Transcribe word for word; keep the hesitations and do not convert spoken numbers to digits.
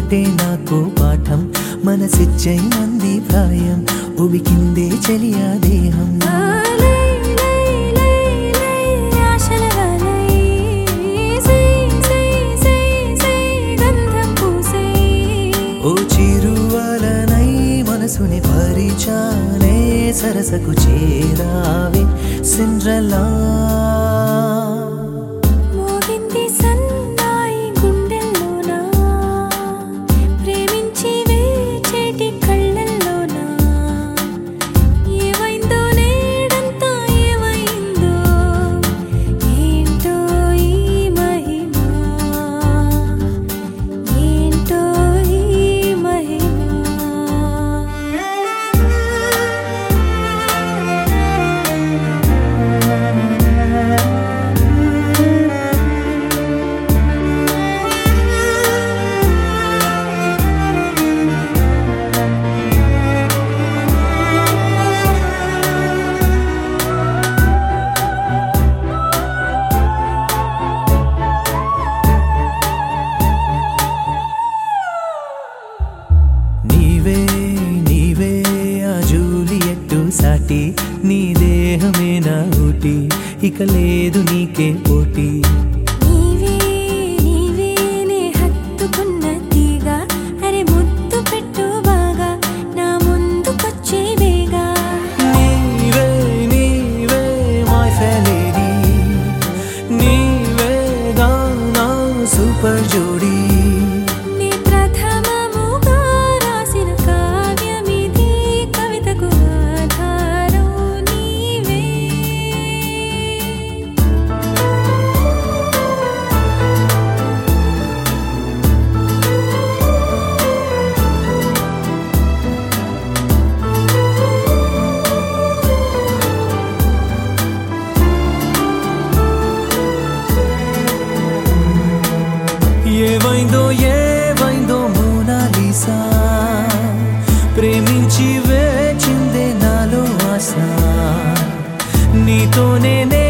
మాటే నాకు పాఠం మనసిచ్చైనంది ప్రాయం ఉబికిందే చలియా దేహం ఓ చిరువలనై మనసుని పరిచానే సరసకు చేరావే సిండ్రలా మోగింది సన్నాయి గుండెల్లోనా ప్రేమించి వేచేటి కళ్ళల్లోనా ఏమైందో నేడంతా ఏమైందో ఏంటో ఈ మహిమా ఏంటో ఈ నీవే నీవే ఆ జూలియట్టు సాటి నీ దేహమే నా ఊటి ఇక లేదు నీకే పోటీ నీవే నీవే నే హత్తుకున్న తీగ అరే ముద్దు పెట్టు బాగా నా ముందుకొచ్చే వేగా నీవే నీవే మై ఫెయిర్ లేడీ నీవేగా నా సూపర్ జోడీ నీ ప్రథమముగా రాసిన కావ్యమిది కవితకు ఆధారం నీవే ఏవైందో ఏవైందో మోనాలిసా ప్రేమించి వేచిందే నాలో ఆశ నీతోనే